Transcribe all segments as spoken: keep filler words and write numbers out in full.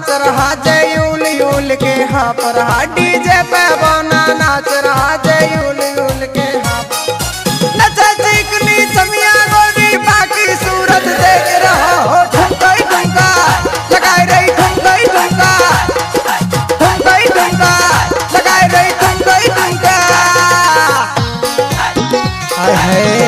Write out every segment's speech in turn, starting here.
नाच रहा जय यूल यूल के हाँ पर हा डीजे पे बना नाच रहा जय यूल यूल के हाँ नचा चिकनी समिया गोरी बाकी सूरत देख रहा हो ठुमका ही ठुमका लगाए रही ठुमका ही ठुमका ठुमका ही ठुमका लगाए रही ठुमका ही ठुमका हाय हाय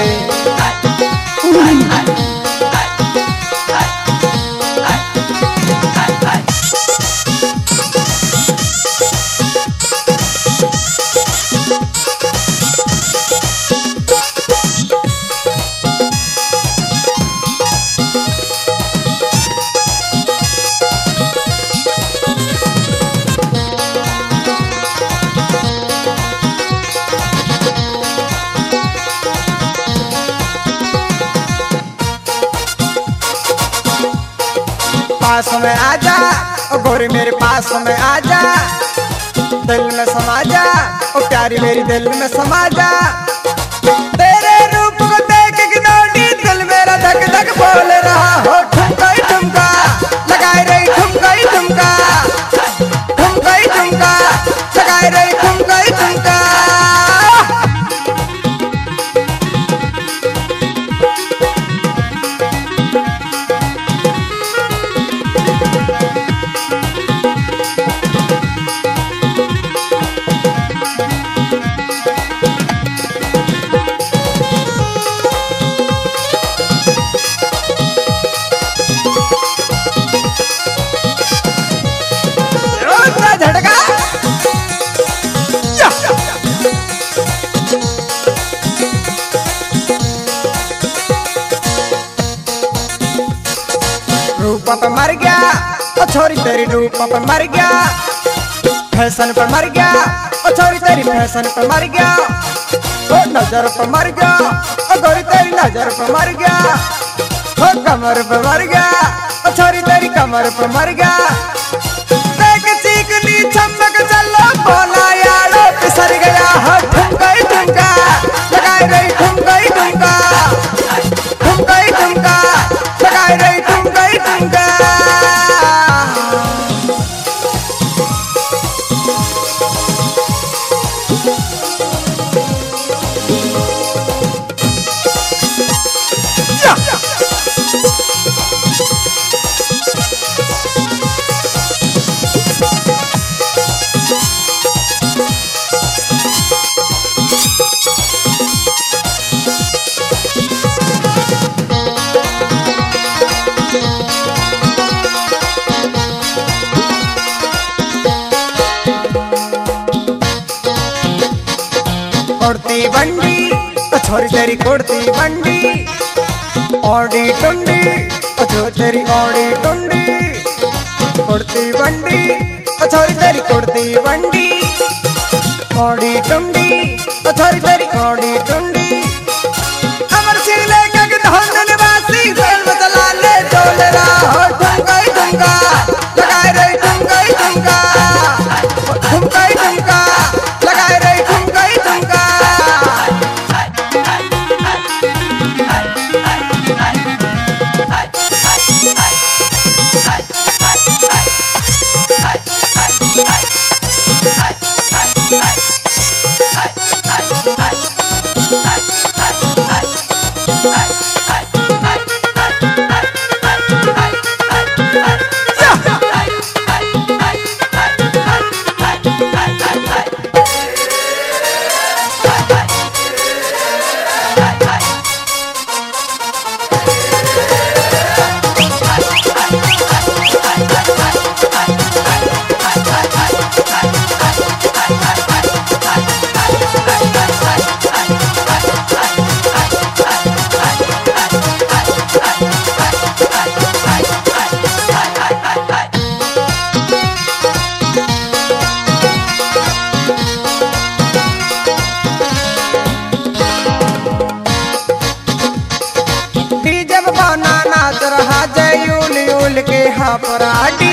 पास में आजा ओ गोरी मेरे पास में आजा दिल में समा जा ओ प्यारी मेरी दिल में समा जा तेरे रूप को देख के नोटी दिल मेरा धक धक बोल रहा हो ठुमका ही ठुमका लगाए रही ठुमका ही ठुमका ठुमका ही ठुमका लगाए रही ठुमका ही ठुमका रूप पे मर गया ओ छोरी तेरी रूप पे मर गया फैशन पे मर गया ओ छोरी तेरी फैशन पे मर गया ओ नजर पे मर गया ओ गोरी तेरी नजर पे मर गया ओ कमर पे मर गया ओ छोरी तेरी कमर पे मर गया देख चिकनी चमक चलो बोला यारो फिसल गया हो ठुमका ही ठुमका लगाए रही ठुमका ही ठुमका ठुमका ही ठुमका लगाए रही ठुमका ही ठुमका कोड़ती बंडी ओ छोरी तेरी कोड़ती बंडी ओडी टुंडी ओ छोरी तेरी ओडी टुंडी कोड़ती बंडी ओ छोरी तेरी कोड़ती बंडी ओडी टुंडी ओ छोरी तेरी ओडी टुंडी अमर सिंह लेके धन निवासी जेल में चला ले डोल रहा हो ठुमका ही ठुमका लगाए रही ठुमका ही ठुमका ठुमका ही ठुमका लगाए रही ठुमका ही ठुमका नाच रहा जय यूल यूल के हाँ पर